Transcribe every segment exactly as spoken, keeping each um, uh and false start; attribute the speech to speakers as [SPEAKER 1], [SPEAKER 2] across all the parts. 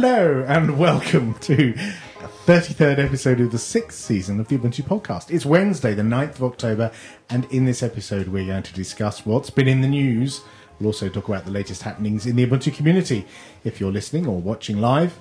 [SPEAKER 1] Hello and welcome to the thirty-third episode of the sixth season of the Ubuntu Podcast. It's Wednesday, the ninth of October, and in this episode we're going to discuss what's been in the news. We'll also talk about the latest happenings in the Ubuntu community. If you're listening or watching live,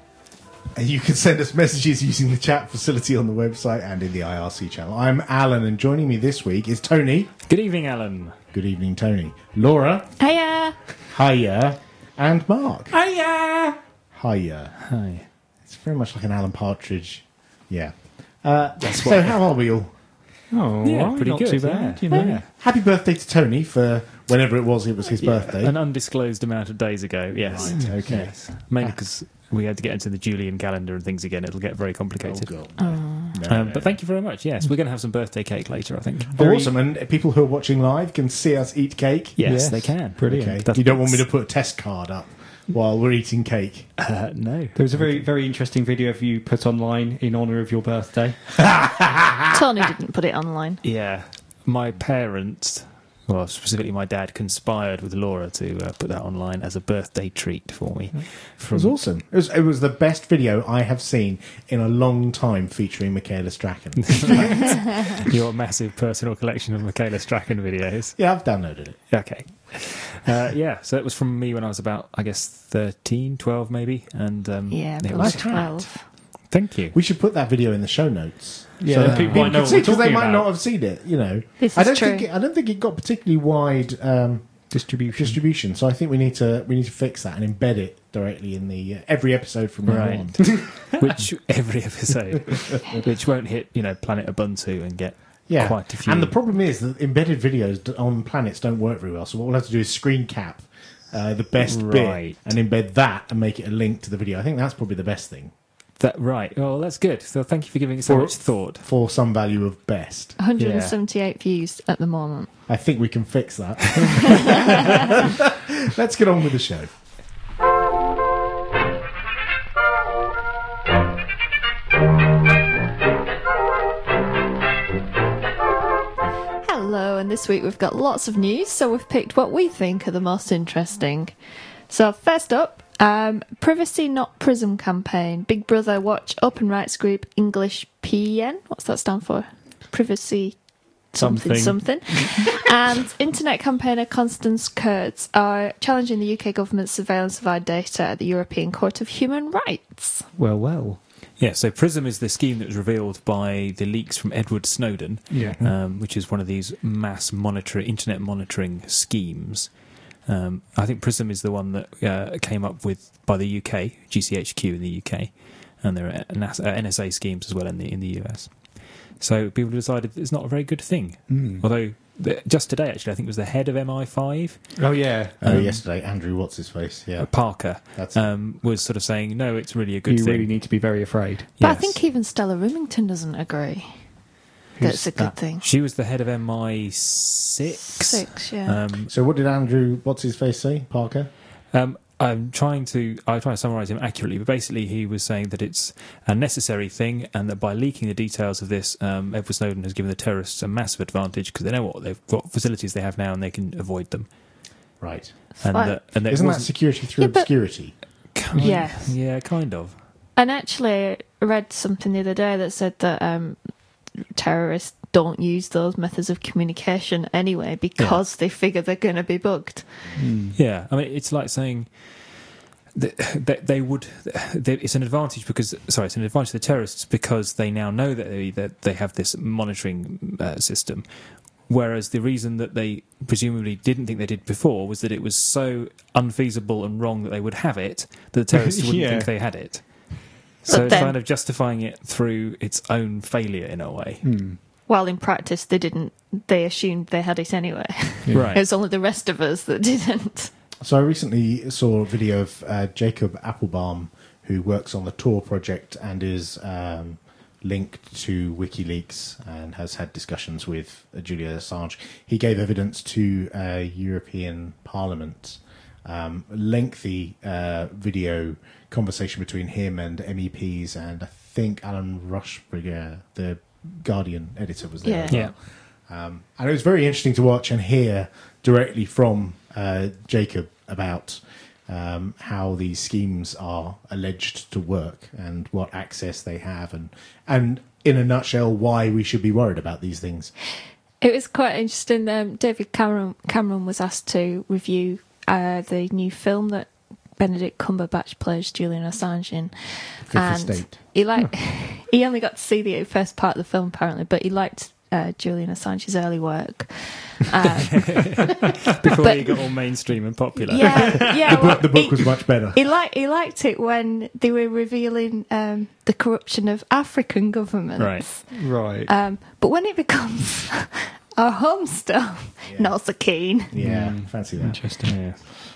[SPEAKER 1] you can send us messages using the chat facility on the website and in the I R C channel. I'm Alan, and joining me this week is Tony.
[SPEAKER 2] Good evening, Alan.
[SPEAKER 1] Good evening, Tony. Laura.
[SPEAKER 3] Hiya.
[SPEAKER 1] Hiya. And Mark.
[SPEAKER 2] Hiya.
[SPEAKER 1] Hiya.
[SPEAKER 2] Hi.
[SPEAKER 1] It's very much like an Alan Partridge. Yeah. Uh,
[SPEAKER 2] That's
[SPEAKER 1] so
[SPEAKER 2] what-
[SPEAKER 1] how are we all?
[SPEAKER 4] Oh,
[SPEAKER 2] Yeah,
[SPEAKER 4] well,
[SPEAKER 2] pretty
[SPEAKER 4] not
[SPEAKER 2] good,
[SPEAKER 4] too bad.
[SPEAKER 2] yeah.
[SPEAKER 4] You know.
[SPEAKER 2] Yeah.
[SPEAKER 1] Happy birthday to Tony for whenever it was, it was his birthday.
[SPEAKER 2] An undisclosed amount of days ago, yes.
[SPEAKER 1] Right, okay.
[SPEAKER 2] Yes. Mainly because we had to get into the Julian calendar and things again. It'll get very
[SPEAKER 1] Oh,
[SPEAKER 2] complicated.
[SPEAKER 1] God.
[SPEAKER 3] Oh.
[SPEAKER 1] No,
[SPEAKER 2] um,
[SPEAKER 1] no.
[SPEAKER 2] but thank you very much. Yes, we're going to have some birthday cake later, I think.
[SPEAKER 1] Oh, awesome. And people who are watching live can see us eat cake.
[SPEAKER 2] Yes,
[SPEAKER 4] Yes.
[SPEAKER 2] they can.
[SPEAKER 4] Brilliant.
[SPEAKER 1] Okay.
[SPEAKER 2] That's-
[SPEAKER 1] You don't want me to put a test card up while we're eating cake.
[SPEAKER 2] Uh, no.
[SPEAKER 4] There was a very, very interesting video of you put online in honour of your birthday.
[SPEAKER 3] Tony didn't put it online.
[SPEAKER 2] Yeah. My parents, well, specifically my dad, conspired with Laura to uh, put that online as a birthday treat for me.
[SPEAKER 1] It
[SPEAKER 2] From,
[SPEAKER 1] was awesome. It was, it was the best video I have seen in a long time featuring Michaela Strachan.
[SPEAKER 2] your massive personal collection of Michaela Strachan videos.
[SPEAKER 1] Yeah, I've downloaded it.
[SPEAKER 2] Okay. Uh, yeah, so it was from me when I was about, I guess, thirteen, twelve maybe. And um,
[SPEAKER 3] Yeah,
[SPEAKER 2] it
[SPEAKER 3] but
[SPEAKER 2] was,
[SPEAKER 1] Nice hat.
[SPEAKER 3] twelve.
[SPEAKER 2] thank you.
[SPEAKER 1] We should put that video in the show notes.
[SPEAKER 4] Yeah,
[SPEAKER 1] so that
[SPEAKER 4] people
[SPEAKER 1] people
[SPEAKER 4] might know
[SPEAKER 1] can
[SPEAKER 4] what
[SPEAKER 1] see,
[SPEAKER 4] we're
[SPEAKER 1] because they
[SPEAKER 4] talking
[SPEAKER 1] might
[SPEAKER 4] about.
[SPEAKER 1] not have seen it, you know.
[SPEAKER 3] This
[SPEAKER 1] I
[SPEAKER 3] is
[SPEAKER 1] don't
[SPEAKER 3] true.
[SPEAKER 1] think it, I don't think it got particularly wide um,
[SPEAKER 4] Distribution.
[SPEAKER 1] distribution, so I think we need to we need to fix that and embed it directly in the uh, every episode from now
[SPEAKER 2] Right.
[SPEAKER 1] on.
[SPEAKER 2] Which, every episode, which won't hit, you know, Planet Ubuntu and get
[SPEAKER 1] Yeah,
[SPEAKER 2] quite a few.
[SPEAKER 1] and the problem is that embedded videos d- on planets don't work very well. So what we'll have to do is screen cap uh, the best
[SPEAKER 2] Right.
[SPEAKER 1] bit and embed that and make it a link to the video. I think that's probably the best thing
[SPEAKER 2] That, right. Well, that's good. So thank you for giving it so
[SPEAKER 1] For-
[SPEAKER 2] much thought.
[SPEAKER 1] for some value of best.
[SPEAKER 3] one hundred seventy-eight views at the moment.
[SPEAKER 1] I think we can fix that. Let's get on with the show.
[SPEAKER 3] Hello, and this week we've got lots of news, so we've picked what we think are the most interesting. So first up, um, Privacy Not Prism campaign. Big Brother Watch Open Rights Group English P N. What's that stand for? Privacy something something. And internet campaigner Constance Kurtz are challenging the U K government's surveillance of our data at the European Court of Human Rights.
[SPEAKER 4] Well, well.
[SPEAKER 2] Yeah, so PRISM is the scheme that was revealed by the leaks from Edward Snowden,
[SPEAKER 4] Yeah.
[SPEAKER 2] um, which is one of these mass monitor, internet monitoring schemes. Um, I think PRISM is the one that uh, came up with by the U K, G C H Q in the U K, and there are N S A schemes as well in the in the U S. So people decided it's not a very good thing.
[SPEAKER 4] Mm.
[SPEAKER 2] Although the, just today, actually, I think it was the head of M I five,
[SPEAKER 4] Oh, yeah.
[SPEAKER 1] Oh,
[SPEAKER 2] Um,
[SPEAKER 1] yesterday, Andrew, what's his face? Yeah,
[SPEAKER 2] uh, Parker,
[SPEAKER 1] that's
[SPEAKER 2] um, was sort of saying, no, it's really a good
[SPEAKER 4] You
[SPEAKER 2] thing.
[SPEAKER 4] really need to be very afraid.
[SPEAKER 3] But I
[SPEAKER 2] Yes.
[SPEAKER 3] think even Stella Remington doesn't agree.
[SPEAKER 4] Who's
[SPEAKER 3] That's a good
[SPEAKER 4] that?
[SPEAKER 3] thing.
[SPEAKER 2] She was the head of M I six.
[SPEAKER 3] Six, yeah.
[SPEAKER 2] Um,
[SPEAKER 1] So what did Andrew, what's his face say? Parker?
[SPEAKER 2] um, I'm trying to I try to summarise him accurately, but basically he was saying that it's a necessary thing, and that by leaking the details of this, um, Edward Snowden has given the terrorists a massive advantage because they know what they've what facilities they have now, and they can avoid them.
[SPEAKER 1] Right.
[SPEAKER 2] And
[SPEAKER 3] Fine.
[SPEAKER 2] that, and that
[SPEAKER 1] Isn't that
[SPEAKER 2] wasn't-
[SPEAKER 1] security through
[SPEAKER 3] Yeah, but-
[SPEAKER 1] obscurity?
[SPEAKER 2] kind-
[SPEAKER 3] Yes.
[SPEAKER 2] yeah, kind of.
[SPEAKER 3] And actually, I read something the other day that said that um, terrorists don't use those methods of communication anyway because they figure they're going to be bugged.
[SPEAKER 4] Mm.
[SPEAKER 2] Yeah, I mean, it's like saying that that they would. That it's an advantage because sorry, it's an advantage to the terrorists because they now know that they that they have this monitoring uh, system. Whereas the reason that they presumably didn't think they did before was that it was so unfeasible and wrong that they would have it that the terrorists wouldn't
[SPEAKER 4] Yeah.
[SPEAKER 2] think they had it. So
[SPEAKER 3] But
[SPEAKER 2] it's
[SPEAKER 3] then-
[SPEAKER 2] kind of justifying it through its own failure in a way.
[SPEAKER 4] Mm.
[SPEAKER 3] While in practice, they didn't. They assumed they had it anyway.
[SPEAKER 4] Yeah.
[SPEAKER 2] Right.
[SPEAKER 3] It was only the rest of us that didn't.
[SPEAKER 1] So I recently saw a video of uh, Jacob Applebaum, who works on the Tor project and is um, linked to WikiLeaks and has had discussions with uh, Julian Assange. He gave evidence to uh, European Parliament, um, lengthy uh, video conversation between him and M E Ps, and I think Alan Rushbridger, the Guardian editor, was there.
[SPEAKER 3] Yeah.
[SPEAKER 1] as well. Um, and it was very interesting to watch and hear directly from uh, Jacob about um, how these schemes are alleged to work and what access they have, and and in a nutshell, why we should be worried about these things.
[SPEAKER 3] It was quite interesting. Um, David Cameron, Cameron was asked to review uh, the new film that Benedict Cumberbatch plays Julian Assange in.
[SPEAKER 1] Fifth
[SPEAKER 3] and
[SPEAKER 1] Estate.
[SPEAKER 3] he liked, he only got to see the first part of the film apparently, but he liked uh, Julian Assange's early work. Um,
[SPEAKER 2] Before
[SPEAKER 3] but-
[SPEAKER 2] he got all mainstream and popular.
[SPEAKER 3] yeah, yeah.
[SPEAKER 1] The
[SPEAKER 3] well,
[SPEAKER 1] book, the book
[SPEAKER 3] he-
[SPEAKER 1] was much better.
[SPEAKER 3] He liked he liked it when they were revealing um, the corruption of African governments.
[SPEAKER 2] Right.
[SPEAKER 4] Right.
[SPEAKER 3] Um, but when it becomes our home stuff,
[SPEAKER 1] Yeah.
[SPEAKER 3] not so keen.
[SPEAKER 1] Yeah,
[SPEAKER 4] Mm.
[SPEAKER 1] fancy that.
[SPEAKER 4] Interesting.
[SPEAKER 2] Yeah.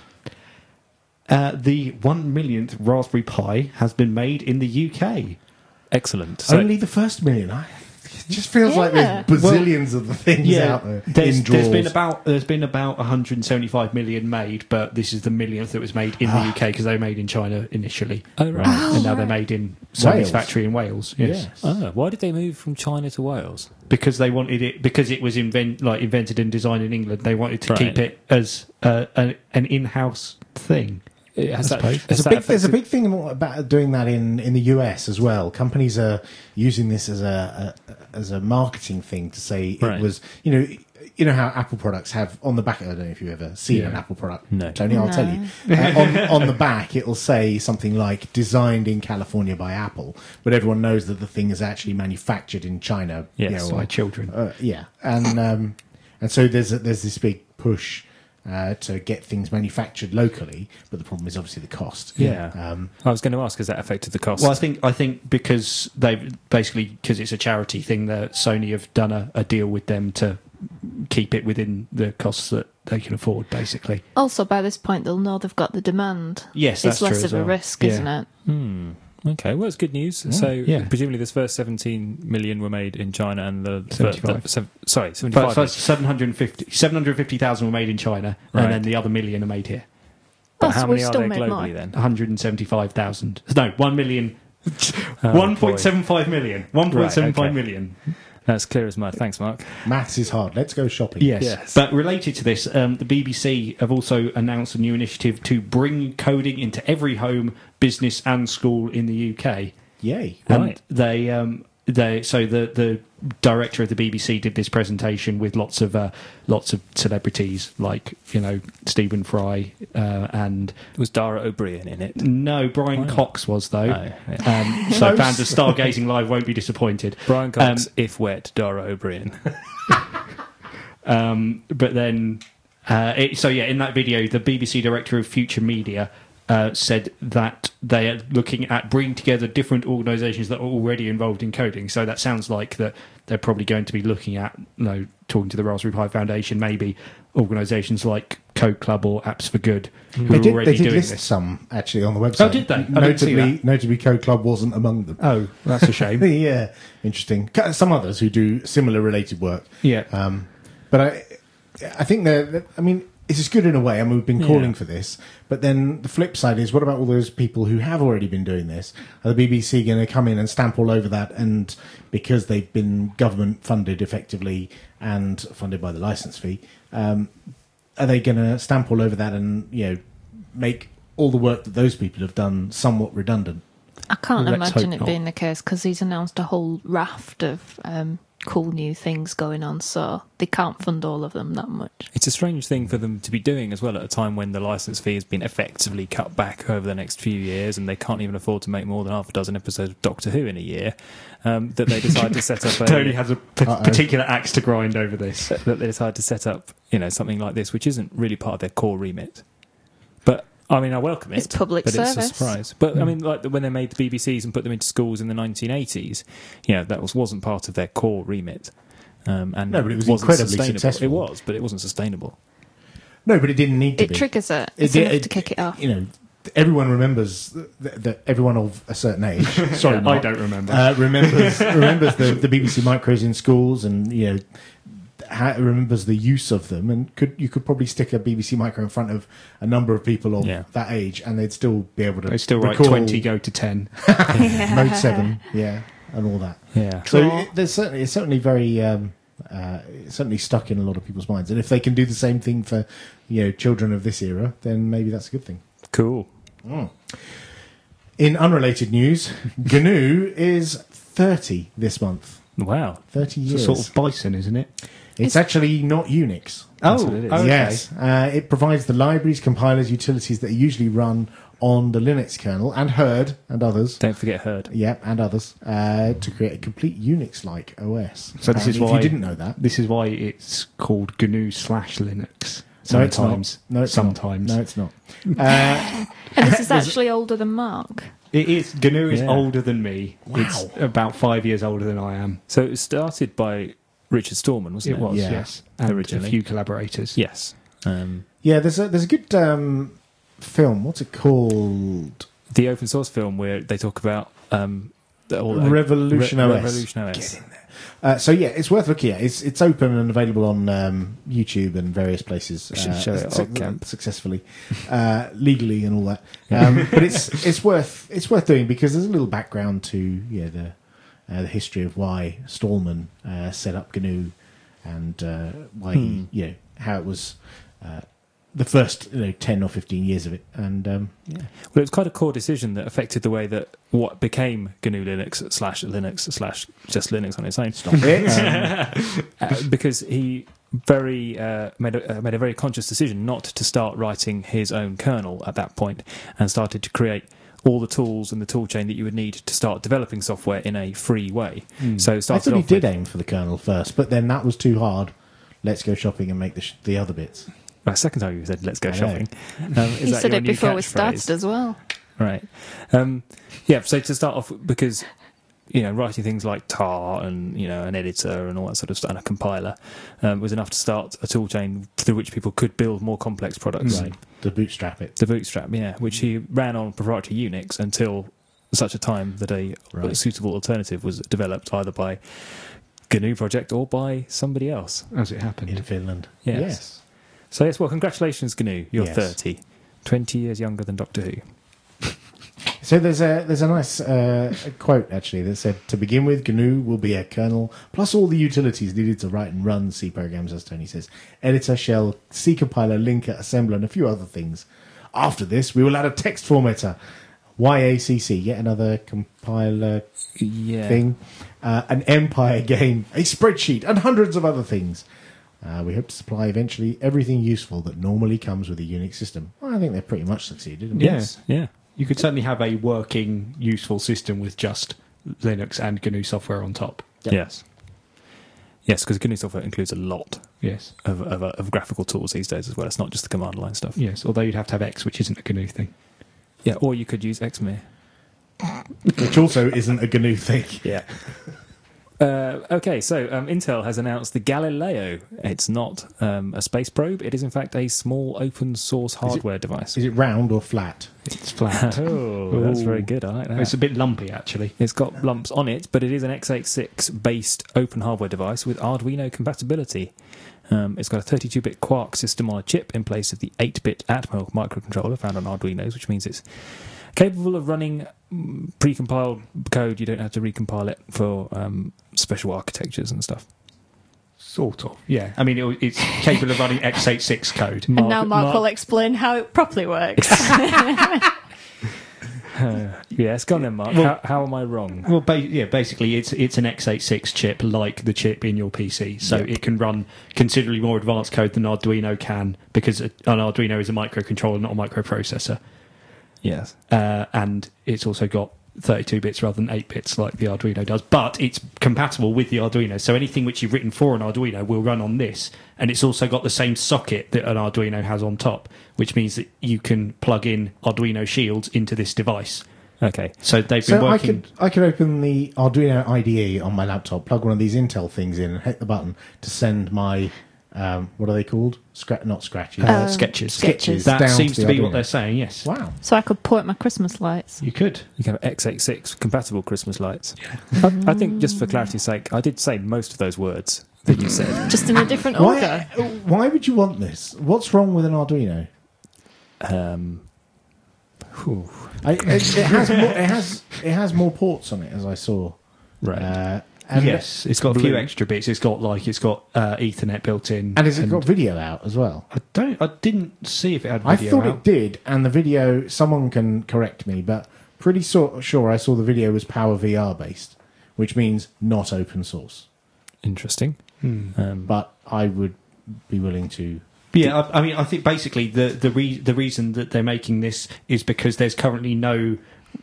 [SPEAKER 4] Uh, the one millionth Raspberry Pi has been made in the U K.
[SPEAKER 2] Excellent. So,
[SPEAKER 1] Only the first million. I, it just feels like
[SPEAKER 3] Yeah.
[SPEAKER 1] there's bazillions of the things out there
[SPEAKER 4] there's,
[SPEAKER 1] in
[SPEAKER 4] there's
[SPEAKER 1] drawers.
[SPEAKER 4] been about there's been about one hundred seventy-five million made, but this is the millionth that was made in the
[SPEAKER 1] Ah.
[SPEAKER 4] U K because they were made in China initially,
[SPEAKER 2] oh, right.
[SPEAKER 3] Oh,
[SPEAKER 4] and now they're
[SPEAKER 3] right.
[SPEAKER 4] made in Sony's
[SPEAKER 1] Wales.
[SPEAKER 4] factory in Wales. Yes,
[SPEAKER 1] Yes.
[SPEAKER 2] Oh, why did they move from China to Wales?
[SPEAKER 4] because they wanted it because it was invent like invented and designed in England. They wanted to
[SPEAKER 2] Right.
[SPEAKER 4] keep it as uh, an, an in-house thing.
[SPEAKER 2] It has
[SPEAKER 4] I
[SPEAKER 2] that,
[SPEAKER 4] suppose.
[SPEAKER 2] has
[SPEAKER 1] There's a,
[SPEAKER 2] that
[SPEAKER 1] big, there's a
[SPEAKER 2] affected-
[SPEAKER 1] big thing about doing that in, in the U S as well. Companies are using this as a, a as a marketing thing to say it
[SPEAKER 2] Right.
[SPEAKER 1] was, you know, you know how Apple products have on the back. I don't know if you've ever seen
[SPEAKER 4] Yeah.
[SPEAKER 1] an Apple product.
[SPEAKER 2] No.
[SPEAKER 1] Tony, I'll
[SPEAKER 3] No.
[SPEAKER 1] tell you. Uh, on, on the back, it'll say something like "designed in California by Apple," but everyone knows that the thing is actually manufactured in China. you
[SPEAKER 2] Yes.
[SPEAKER 1] know,
[SPEAKER 4] By
[SPEAKER 1] or-
[SPEAKER 4] children.
[SPEAKER 1] uh, yeah, and um, and so there's a, there's this big push uh, to get things manufactured locally, but the problem is obviously the cost.
[SPEAKER 2] Yeah.
[SPEAKER 1] Um,
[SPEAKER 2] I was going to ask, has that affected the cost?
[SPEAKER 4] Well, I think I think because they've basically because it's a charity thing that Sony have done a, a deal with them to keep it within the costs that they can afford, basically.
[SPEAKER 3] Also, by this point, they'll know they've got the demand.
[SPEAKER 4] Yes, that's
[SPEAKER 3] it's less
[SPEAKER 4] true
[SPEAKER 3] of
[SPEAKER 4] as
[SPEAKER 3] a
[SPEAKER 4] well.
[SPEAKER 3] risk,
[SPEAKER 4] Yeah.
[SPEAKER 3] isn't it?
[SPEAKER 2] Hmm. Okay, well, it's good news. so,
[SPEAKER 4] yeah.
[SPEAKER 2] presumably, this first seventeen million were made in China, and the, the,
[SPEAKER 4] seventy-five.
[SPEAKER 2] the sev- sorry,
[SPEAKER 4] But
[SPEAKER 2] seventy-five.
[SPEAKER 4] first seven hundred fifty seven hundred fifty thousand were made in China,
[SPEAKER 2] Right.
[SPEAKER 4] and then the other million are made here.
[SPEAKER 2] but
[SPEAKER 3] Oh,
[SPEAKER 2] how
[SPEAKER 3] so
[SPEAKER 2] many
[SPEAKER 3] we've
[SPEAKER 2] are
[SPEAKER 3] still
[SPEAKER 2] there
[SPEAKER 3] made
[SPEAKER 2] globally
[SPEAKER 3] more.
[SPEAKER 2] then?
[SPEAKER 4] one hundred seventy-five thousand. No, one million.
[SPEAKER 2] Oh,
[SPEAKER 4] one point seven five million. one point seven five
[SPEAKER 2] okay.
[SPEAKER 4] million.
[SPEAKER 2] That's clear as mud. Thanks, Mark.
[SPEAKER 1] maths is hard. Let's go shopping.
[SPEAKER 4] Yes.
[SPEAKER 2] Yes.
[SPEAKER 4] But related to this, um, the B B C have also announced a new initiative to bring coding into every home, business, and school in the U K.
[SPEAKER 1] Yay.
[SPEAKER 4] And
[SPEAKER 2] Right.
[SPEAKER 4] they, um, they, so the the director of the B B C did this presentation with lots of uh, lots of celebrities like you know Stephen Fry uh, and
[SPEAKER 2] Was Dara O'Brien in it?
[SPEAKER 4] no Brian
[SPEAKER 2] Wow.
[SPEAKER 4] Cox was though.
[SPEAKER 2] Oh, yeah.
[SPEAKER 4] Um, so fans of Stargazing Live won't be disappointed.
[SPEAKER 2] Brian Cox,
[SPEAKER 4] Um,
[SPEAKER 2] if wet, Dara O'Brien.
[SPEAKER 4] Um, but then, uh, it, so yeah, in that video, the B B C director of Future Media uh, said that they are looking at bringing together different organisations that are already involved in coding. So that sounds like that they're probably going to be looking at, you know, talking to the Raspberry Pi Foundation, maybe organisations like Code Club or Apps for Good who
[SPEAKER 1] They
[SPEAKER 4] are
[SPEAKER 1] did,
[SPEAKER 4] already
[SPEAKER 1] they did
[SPEAKER 4] doing
[SPEAKER 1] list
[SPEAKER 4] this.
[SPEAKER 1] some actually on the website.
[SPEAKER 4] Oh, did they? I didn't see
[SPEAKER 1] Notably,
[SPEAKER 4] that.
[SPEAKER 1] notably, Code Club wasn't among them.
[SPEAKER 4] Oh, that's a shame.
[SPEAKER 1] Yeah, interesting. Some others who do similar related work.
[SPEAKER 4] Yeah.
[SPEAKER 1] Um, but I, I think that I mean, it's just good in a way. I mean, we've been calling
[SPEAKER 2] Yeah.
[SPEAKER 1] for this, but then the flip side is, what about all those people who have already been doing this? Are the B B C going to come in and stamp all over that? And because they've been government funded effectively and funded by the license fee, um, are they going to stamp all over that and you know make all the work that those people have done somewhat redundant?
[SPEAKER 3] I can't
[SPEAKER 4] Let's
[SPEAKER 3] imagine
[SPEAKER 4] hope
[SPEAKER 3] it
[SPEAKER 4] not.
[SPEAKER 3] being the case because he's announced a whole raft of um, cool new things going on, so they can't fund all of them that much.
[SPEAKER 2] It's a strange thing for them to be doing as well at a time when the license fee has been effectively cut back over the next few years and they can't even afford to make more than half a dozen episodes of Doctor Who in a year, um, that they decide to set up a...
[SPEAKER 4] Tony has a p-
[SPEAKER 1] Uh-oh.
[SPEAKER 4] particular axe to grind over this.
[SPEAKER 2] that they decide to set up, you know, something like this, which isn't really part of their core remit. But I mean, I welcome it.
[SPEAKER 3] It's public
[SPEAKER 2] but It's a
[SPEAKER 3] service.
[SPEAKER 2] surprise. But I mean, like when they made the B B Cs and put them into schools in the nineteen eighties, you know, that was wasn't part of their core remit. Um, and
[SPEAKER 1] No, but it was
[SPEAKER 2] wasn't
[SPEAKER 1] incredibly
[SPEAKER 2] sustainable.
[SPEAKER 1] successful.
[SPEAKER 2] It was, but it wasn't sustainable.
[SPEAKER 1] No, but it didn't need to
[SPEAKER 3] It
[SPEAKER 1] be.
[SPEAKER 3] triggers it.
[SPEAKER 1] It
[SPEAKER 3] It's
[SPEAKER 1] did-
[SPEAKER 3] enough
[SPEAKER 1] it-
[SPEAKER 3] to kick it off.
[SPEAKER 1] You know, everyone remembers that, that everyone of a certain age. Sorry,
[SPEAKER 4] I
[SPEAKER 1] Mark,
[SPEAKER 4] don't remember.
[SPEAKER 1] Uh, remembers remembers the, the B B C micros in schools, and you know, ha- remembers the use of them. And could you could probably stick a B B C micro in front of a number of people of
[SPEAKER 2] Yeah.
[SPEAKER 1] that age, and they'd still be able to.
[SPEAKER 4] They still write
[SPEAKER 1] recall
[SPEAKER 4] twenty go to ten.
[SPEAKER 1] Mode seven, yeah, and all that.
[SPEAKER 2] Yeah.
[SPEAKER 1] So
[SPEAKER 3] Cool.
[SPEAKER 1] it, there's certainly it's certainly very um, uh, it's certainly stuck in a lot of people's minds. And if they can do the same thing for you know children of this era, then maybe that's a good thing.
[SPEAKER 2] Cool.
[SPEAKER 1] In unrelated news, G N U is thirty this month.
[SPEAKER 2] Wow.
[SPEAKER 1] thirty
[SPEAKER 4] It's
[SPEAKER 1] years.
[SPEAKER 4] a sort of bison, isn't it?
[SPEAKER 1] It's actually not Unix.
[SPEAKER 2] That's what it is.
[SPEAKER 4] okay.
[SPEAKER 1] Yes, uh, it provides the libraries, compilers, utilities that usually run on the Linux kernel and Herd and others.
[SPEAKER 2] Don't forget Herd.
[SPEAKER 1] Yep, and others uh, to create a complete Unix-like O S.
[SPEAKER 4] So this is
[SPEAKER 1] Apparently,
[SPEAKER 4] why
[SPEAKER 1] if you didn't know that.
[SPEAKER 4] This is why it's called G N U slash Linux.
[SPEAKER 1] No, it's not.
[SPEAKER 4] Sometimes,
[SPEAKER 1] No, it's
[SPEAKER 4] sometimes
[SPEAKER 1] Not. No, it's not. Uh,
[SPEAKER 3] And this is actually older than Mark.
[SPEAKER 4] it is. G N U is
[SPEAKER 2] Yeah.
[SPEAKER 4] older than me.
[SPEAKER 1] Wow.
[SPEAKER 4] It's about five years older than I am.
[SPEAKER 2] So it was started by Richard Stallman, wasn't it?
[SPEAKER 4] It was,
[SPEAKER 1] Yeah.
[SPEAKER 4] yes, and
[SPEAKER 2] Originally.
[SPEAKER 4] a few collaborators.
[SPEAKER 2] Yes. Um,
[SPEAKER 1] yeah, there's a there's a good um, film. What's it called?
[SPEAKER 2] the open source film where they talk about um, the- all the-
[SPEAKER 1] Revolution
[SPEAKER 2] Re-
[SPEAKER 1] O S.
[SPEAKER 2] Revolution O S.
[SPEAKER 1] Get in there. Uh, so yeah, it's worth looking at. It's it's open and available on um, YouTube and various places.
[SPEAKER 2] We should
[SPEAKER 1] uh,
[SPEAKER 2] show it at
[SPEAKER 1] suc-
[SPEAKER 2] Camp.
[SPEAKER 1] successfully, uh, legally and all that. Um, but it's it's worth it's worth doing because there's a little background to yeah the uh, the history of why Stallman uh, set up G N U and uh, why
[SPEAKER 2] Hmm.
[SPEAKER 1] he, you know how it was. Uh, the first you know, ten or fifteen years of it, and um, yeah,
[SPEAKER 2] Well, it was quite a core decision that affected the way that what became G N U Linux slash Linux slash just Linux on its own.
[SPEAKER 1] stop it. Um,
[SPEAKER 2] uh, because he very uh, made a, uh, made a very conscious decision not to start writing his own kernel at that point, and started to create all the tools and the tool chain that you would need to start developing software in a free way. So it
[SPEAKER 1] I
[SPEAKER 2] started
[SPEAKER 1] thought he
[SPEAKER 2] off
[SPEAKER 1] did
[SPEAKER 2] with,
[SPEAKER 1] aim for the kernel first, but then that was too hard. Let's go shopping and make the, sh- the other bits.
[SPEAKER 2] well, second time you said let's go
[SPEAKER 1] I know.
[SPEAKER 2] shopping. Um, is
[SPEAKER 3] He
[SPEAKER 2] that
[SPEAKER 3] said
[SPEAKER 2] your
[SPEAKER 3] it
[SPEAKER 2] new
[SPEAKER 3] before we
[SPEAKER 2] catchphrase?
[SPEAKER 3] started as well.
[SPEAKER 2] Right. Um, yeah, so to start off, because, you know, writing things like tar and, you know, an editor and all that sort of stuff, and a compiler, um, was enough to start a tool chain through which people could build more complex products.
[SPEAKER 1] Right. To bootstrap it.
[SPEAKER 2] The Bootstrap, yeah, which he ran on proprietary Unix until such a time that a,
[SPEAKER 1] Right.
[SPEAKER 2] a suitable alternative was developed either by G N U project or by somebody else.
[SPEAKER 4] As it happened.
[SPEAKER 1] In Finland.
[SPEAKER 2] Yes.
[SPEAKER 1] Yes.
[SPEAKER 2] So, yes, well, congratulations, G N U. You're
[SPEAKER 1] Yes.
[SPEAKER 2] thirty. twenty years younger than Doctor Who.
[SPEAKER 1] So there's a there's a nice uh, quote actually that said, "To begin with, G N U will be a kernel plus all the utilities needed to write and run C programs," as Tony says, editor, shell, C compiler, linker, assembler, and a few other things. After this, we will add a text formatter, Y A C C, yet another compiler
[SPEAKER 2] Yeah.
[SPEAKER 1] thing, uh, an Empire game, a spreadsheet, and hundreds of other things. Uh, we hope to supply eventually everything useful that normally comes with a Unix system. Well, I think they've pretty much succeeded. haven't they?
[SPEAKER 4] Yeah.
[SPEAKER 2] Yes. Yeah.
[SPEAKER 4] You could certainly have a working, useful system with just Linux and G N U software on top.
[SPEAKER 1] Yep.
[SPEAKER 2] Yes. Yes, because G N U software includes a lot
[SPEAKER 4] Yes.
[SPEAKER 2] of, of, uh, of graphical tools these days as well. It's not just the command line stuff.
[SPEAKER 4] Yes, although you'd have to have X, which isn't a G N U thing.
[SPEAKER 2] Yeah, or you could use Xmir.
[SPEAKER 1] Which also isn't a G N U thing.
[SPEAKER 2] Yeah. Uh, okay, so um, Intel has announced the Galileo. It's not um, a space probe. It is, in fact, a small open source hardware device.
[SPEAKER 1] Is it round or flat?
[SPEAKER 4] It's flat.
[SPEAKER 2] Oh, that's
[SPEAKER 4] Ooh.
[SPEAKER 2] very good. I like that.
[SPEAKER 4] It's a bit lumpy, actually.
[SPEAKER 2] It's got lumps on it, but it is an x eighty-six based open hardware device with Arduino compatibility. Um, it's got a thirty-two bit Quark system on a chip in place of the eight bit Atmel microcontroller found on Arduinos, which means it's capable of running mm, pre-compiled code. You don't have to recompile it for um, special architectures and stuff.
[SPEAKER 4] Sort of. Yeah. I mean, it, it's capable of running x eighty-six code.
[SPEAKER 3] And now Mark will explain how it properly works.
[SPEAKER 2] Uh, yes, go on then, Mark.
[SPEAKER 4] Well-
[SPEAKER 2] how, how am I wrong?
[SPEAKER 4] Well, ba- yeah, basically, it's it's an x eighty-six chip like the chip in your P C, so
[SPEAKER 2] Yep.
[SPEAKER 4] it can run considerably more advanced code than Arduino can, because an Arduino is a microcontroller, not a microprocessor,
[SPEAKER 2] Yes.
[SPEAKER 4] uh, and it's also got thirty-two bits rather than eight bits like the Arduino does. But it's compatible with the Arduino, so anything which you've written for an Arduino will run on this, and it's also got the same socket that an Arduino has on top, which means that you can plug in Arduino shields into this device.
[SPEAKER 2] Okay.
[SPEAKER 4] So they've been
[SPEAKER 1] So I
[SPEAKER 4] working.
[SPEAKER 1] could I could open the Arduino I D E on my laptop, plug one of these Intel things in, and hit the button to send my um, what are they called? Scra- not scratches.
[SPEAKER 4] Uh,
[SPEAKER 3] Um,
[SPEAKER 4] sketches.
[SPEAKER 3] sketches.
[SPEAKER 4] That
[SPEAKER 1] down
[SPEAKER 4] seems
[SPEAKER 1] to
[SPEAKER 4] to
[SPEAKER 1] the
[SPEAKER 4] be what
[SPEAKER 1] Arduino.
[SPEAKER 4] they're saying, yes.
[SPEAKER 1] Wow.
[SPEAKER 3] So I could point my Christmas lights.
[SPEAKER 4] You could.
[SPEAKER 2] You can have x eighty-six compatible Christmas lights. I, I think, just for clarity's sake, I did say most of those words that you said.
[SPEAKER 3] Just in a different
[SPEAKER 1] Why,
[SPEAKER 3] order.
[SPEAKER 1] why would you want this? What's wrong with an Arduino?
[SPEAKER 2] Um, whew.
[SPEAKER 1] I, it, it has more, it has it has more ports on it, as I saw.
[SPEAKER 2] Right.
[SPEAKER 1] Uh, And
[SPEAKER 4] yes, it's got a few
[SPEAKER 2] blue.
[SPEAKER 4] extra bits. It's got like it's got uh, Ethernet built in.
[SPEAKER 1] And has it got video out as well?
[SPEAKER 4] I don't. I didn't see if it had
[SPEAKER 1] I
[SPEAKER 4] video
[SPEAKER 1] thought
[SPEAKER 4] out.
[SPEAKER 1] it did, and the video, someone can correct me, but pretty so, sure I saw the video was Power V R based, which means not open source.
[SPEAKER 2] Interesting.
[SPEAKER 4] Hmm.
[SPEAKER 2] Um,
[SPEAKER 1] But I would be willing to...
[SPEAKER 4] Yeah, I, I mean, I think basically the the, re- the reason that they're making this is because there's currently no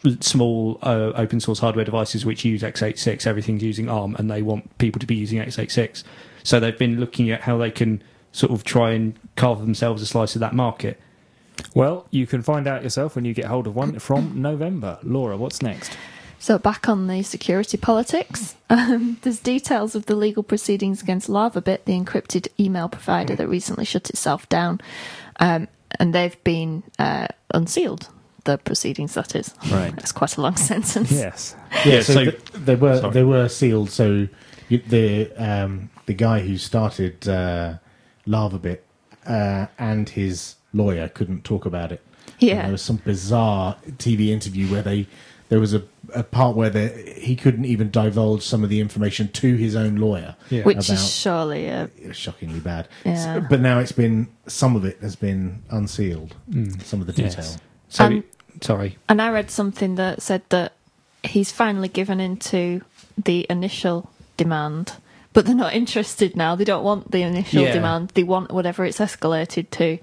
[SPEAKER 4] small uh, open source hardware devices which use x eighty-six. Everything's using ARM, and they want people to be using x eighty-six. So they've been looking at how they can sort of try and carve themselves a slice of that market.
[SPEAKER 2] well, you can find out yourself when you get hold of one from November. Laura, what's next?
[SPEAKER 3] So back on the security politics, um, there's details of the legal proceedings against LavaBit, the encrypted email provider that recently shut itself down, um, and they've been uh, unsealed. The proceedings, that is.
[SPEAKER 2] Right.
[SPEAKER 3] That's quite a long sentence.
[SPEAKER 2] Yes.
[SPEAKER 1] Yeah,
[SPEAKER 4] Yeah,
[SPEAKER 1] so,
[SPEAKER 4] so-
[SPEAKER 1] th- they were
[SPEAKER 4] Sorry.
[SPEAKER 1] they were sealed. So you, the um, the guy who started uh, LavaBit uh, and his lawyer couldn't talk about it. And
[SPEAKER 3] Yeah.
[SPEAKER 1] there was some bizarre T V interview where they there was a, a part where the, he couldn't even divulge some of the information to his own lawyer.
[SPEAKER 4] Yeah.
[SPEAKER 3] Which
[SPEAKER 1] about-
[SPEAKER 3] is surely a...
[SPEAKER 1] It was shockingly bad.
[SPEAKER 3] Yeah.
[SPEAKER 1] S- but now it's been some of it has been unsealed. Some of the
[SPEAKER 2] Yes.
[SPEAKER 1] detail.
[SPEAKER 4] So,
[SPEAKER 3] Um,
[SPEAKER 4] sorry.
[SPEAKER 3] And I read something that said that he's finally given into the initial demand, but they're not interested now. They don't want the initial
[SPEAKER 4] Yeah.
[SPEAKER 3] demand. They want whatever it's escalated to.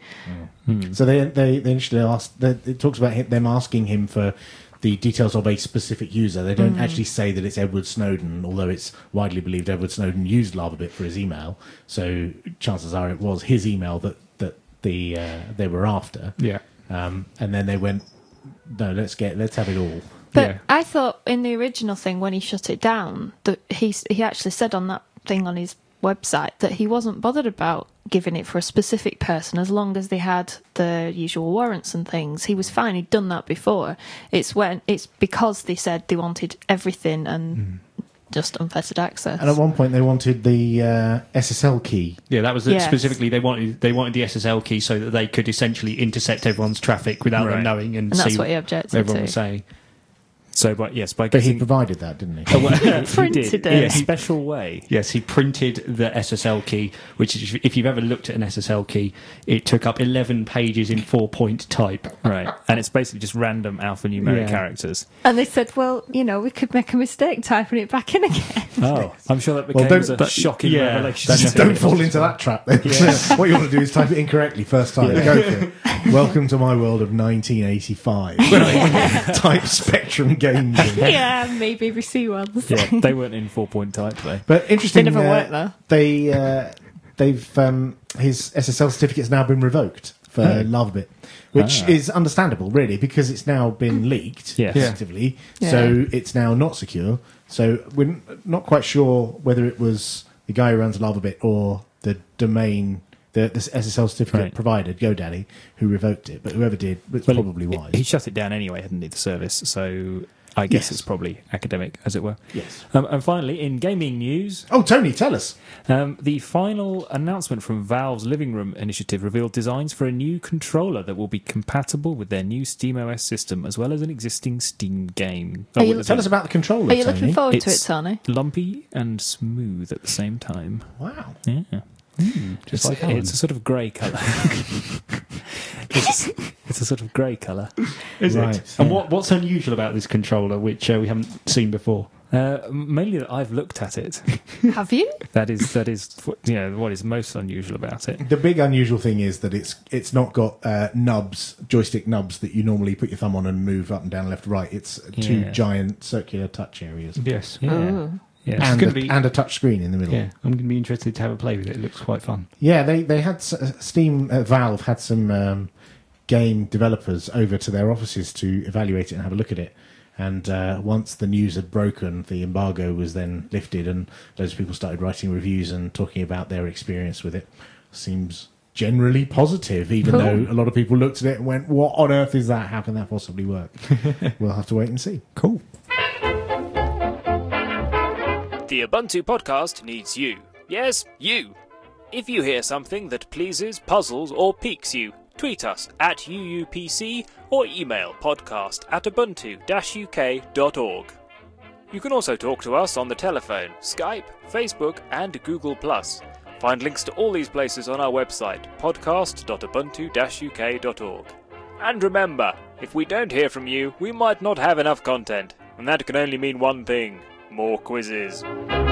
[SPEAKER 1] So they they, they initially asked. They, it talks about him, them asking him for the details of a specific user. They don't actually say that it's Edward Snowden, although it's widely believed Edward Snowden used LavaBit for his email. So chances are it was his email that that the uh, they were after.
[SPEAKER 4] Yeah.
[SPEAKER 1] Um, and then they went, no, let's get let's have it all.
[SPEAKER 3] But
[SPEAKER 4] Yeah.
[SPEAKER 3] I thought in the original thing, when he shut it down, that he he actually said on that thing on his website that he wasn't bothered about giving it for a specific person as long as they had the usual warrants and things. He was fine. He'd done that before. It's when it's because they said they wanted everything and just unfettered access.
[SPEAKER 1] And at one point they wanted the uh, S S L key.
[SPEAKER 4] Yeah, that was the,
[SPEAKER 3] Yes.
[SPEAKER 4] specifically they wanted they wanted the S S L key so that they could essentially intercept everyone's traffic without
[SPEAKER 2] Right.
[SPEAKER 4] them knowing and,
[SPEAKER 3] and that's
[SPEAKER 4] see
[SPEAKER 3] what he objected
[SPEAKER 4] what everyone
[SPEAKER 3] to.
[SPEAKER 4] was saying.
[SPEAKER 2] So, but yes, by
[SPEAKER 1] But he
[SPEAKER 2] getting
[SPEAKER 1] provided that, didn't he?
[SPEAKER 2] he
[SPEAKER 3] Printed
[SPEAKER 2] did
[SPEAKER 3] it.
[SPEAKER 2] in
[SPEAKER 4] Yeah,
[SPEAKER 2] a
[SPEAKER 4] he-
[SPEAKER 2] special way.
[SPEAKER 4] Yes, he printed the S S L key, which is, if you've ever looked at an S S L key, it took up eleven pages in four-point type.
[SPEAKER 2] Right, and it's basically just random alphanumeric
[SPEAKER 4] Yeah.
[SPEAKER 2] characters.
[SPEAKER 3] And they said, well, you know, we could make a mistake typing it back in again.
[SPEAKER 2] Oh, I'm sure that
[SPEAKER 1] Well,
[SPEAKER 2] became
[SPEAKER 1] don't-
[SPEAKER 2] a
[SPEAKER 4] but-
[SPEAKER 2] shocking
[SPEAKER 4] yeah,
[SPEAKER 2] revelation.
[SPEAKER 1] Just
[SPEAKER 2] to
[SPEAKER 1] don't
[SPEAKER 2] me.
[SPEAKER 1] fall into that trap then. What you want to do is type it incorrectly first time. Go for it. Welcome to my world of nineteen eighty-five. When I type Spectrum Games in.
[SPEAKER 3] Yeah, maybe B B C ones.
[SPEAKER 2] Yeah, they weren't in four-point type though.
[SPEAKER 1] But interesting,
[SPEAKER 3] They never
[SPEAKER 1] uh,
[SPEAKER 3] worked, though.
[SPEAKER 1] They, uh, they've um, his S S L certificate's now been revoked for
[SPEAKER 2] Oh.
[SPEAKER 1] LavaBit, which
[SPEAKER 2] Ah.
[SPEAKER 1] is understandable, really, because it's now been leaked,
[SPEAKER 2] Yes.
[SPEAKER 1] effectively.
[SPEAKER 3] Yeah.
[SPEAKER 1] So it's now not secure. So we're n- not quite sure whether it was the guy who runs LavaBit or the domain, the, the S S L certificate
[SPEAKER 2] Right.
[SPEAKER 1] provided, GoDaddy, who revoked it. But whoever did, it's
[SPEAKER 2] Well,
[SPEAKER 1] probably
[SPEAKER 2] he,
[SPEAKER 1] wise.
[SPEAKER 2] He shut it down anyway, hadn't he, the service? So I guess
[SPEAKER 1] Yes.
[SPEAKER 2] it's probably academic, as it were.
[SPEAKER 1] Yes.
[SPEAKER 2] Um, and finally, in gaming news,
[SPEAKER 1] Oh, Tony, tell us.
[SPEAKER 2] um, the final announcement from Valve's Living Room initiative revealed designs for a new controller that will be compatible with their new SteamOS system, as well as an existing Steam game.
[SPEAKER 3] Are you-
[SPEAKER 2] well,
[SPEAKER 1] Tell us about the controller,
[SPEAKER 3] Are you
[SPEAKER 1] Tony.
[SPEAKER 3] looking forward to it,
[SPEAKER 2] It's-
[SPEAKER 3] Tony?
[SPEAKER 2] lumpy and smooth at the same time.
[SPEAKER 1] Wow.
[SPEAKER 2] Yeah.
[SPEAKER 4] Just
[SPEAKER 2] It's,
[SPEAKER 4] like Alan.
[SPEAKER 2] it's a sort of grey colour. it's, it's a sort of grey colour.
[SPEAKER 4] Is
[SPEAKER 1] Right,
[SPEAKER 4] it? And
[SPEAKER 1] yeah.
[SPEAKER 4] what, what's unusual about this controller, which uh, we haven't seen before?
[SPEAKER 2] Uh, mainly that I've looked at it.
[SPEAKER 3] Have you?
[SPEAKER 2] That is that is you know what is most unusual about it.
[SPEAKER 1] The big unusual thing is that it's it's not got uh, nubs, joystick nubs that you normally put your thumb on and move up and down, left, right. It's two
[SPEAKER 2] Yeah.
[SPEAKER 1] giant circular touch areas
[SPEAKER 4] Yes.
[SPEAKER 2] Yeah,
[SPEAKER 3] Oh.
[SPEAKER 2] yeah.
[SPEAKER 1] and,
[SPEAKER 4] gonna
[SPEAKER 1] a,
[SPEAKER 4] be-
[SPEAKER 1] and a touch screen in the middle.
[SPEAKER 4] Yeah, I'm going to be interested to have a play with it. It looks quite fun.
[SPEAKER 1] Yeah, they they had s- uh, Steam uh, Valve had some um, game developers over to their offices to evaluate it and have a look at it. And uh, once the news had broken, the embargo was then lifted, and loads of people started writing reviews and talking about their experience with it. Seems generally positive, even
[SPEAKER 3] Cool.
[SPEAKER 1] though a lot of people looked at it and went, "What on earth is that? How can that possibly work?" We'll have to wait and see.
[SPEAKER 4] Cool.
[SPEAKER 5] The Ubuntu podcast needs you. Yes, you. If you hear something that pleases, puzzles, or piques you, tweet us at U U P C or email podcast at ubuntu dash U K dot org. You can also talk to us on the telephone, Skype, Facebook, and Google plus. Find links to all these places on our website, podcast dot ubuntu dash u k dot org. And remember, if we don't hear from you, we might not have enough content, and that can only mean one thing: more quizzes.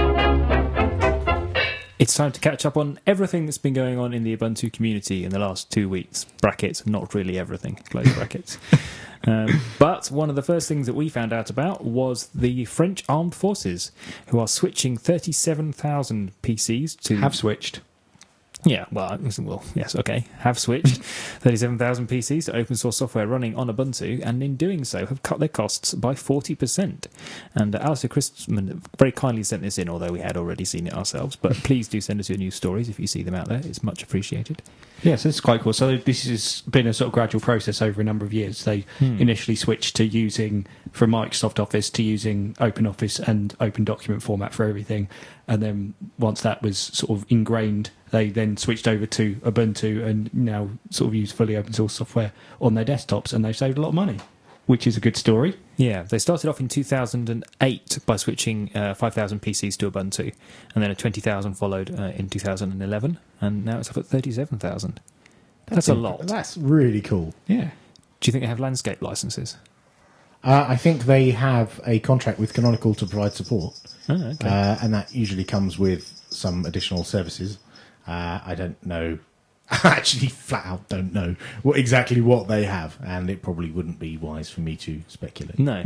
[SPEAKER 2] It's time to catch up on everything that's been going on in the Ubuntu community in the last two weeks. Brackets, not really everything, close brackets. Um, but one of the first things that we found out about was the French Armed Forces, who are switching thirty-seven thousand P Cs to...
[SPEAKER 4] Have switched.
[SPEAKER 2] Yeah, well, well, yes, okay, have switched thirty-seven thousand P Cs to open source software running on Ubuntu, and in doing so have cut their costs by forty percent. And uh, Alistair Christman very kindly sent this in, although we had already seen it ourselves. But please do send us your news stories if you see them out there. It's much appreciated.
[SPEAKER 4] Yes, it's quite cool. So this has been a sort of gradual process over a number of years. They
[SPEAKER 2] Hmm.
[SPEAKER 4] initially switched to using, from Microsoft Office, to using OpenOffice and Open Document Format for everything. And then once that was sort of ingrained, they then switched over to Ubuntu and now sort of use fully open source software on their desktops, and they've saved a lot of money, which is a good story.
[SPEAKER 2] Yeah, they started off in two thousand eight by switching uh, five thousand P Cs to Ubuntu, and then a twenty thousand followed uh, in two thousand eleven, and now it's up at thirty-seven thousand. That's, a lot.
[SPEAKER 1] That's really cool.
[SPEAKER 4] Yeah.
[SPEAKER 2] Do you think they have landscape licenses?
[SPEAKER 1] Uh, I think they have a contract with Canonical to provide support,
[SPEAKER 2] Oh, okay.
[SPEAKER 1] uh, and that usually comes with some additional services. Uh, I don't know. I actually flat out don't know what exactly what they have, and it probably wouldn't be wise for me to speculate.
[SPEAKER 2] No.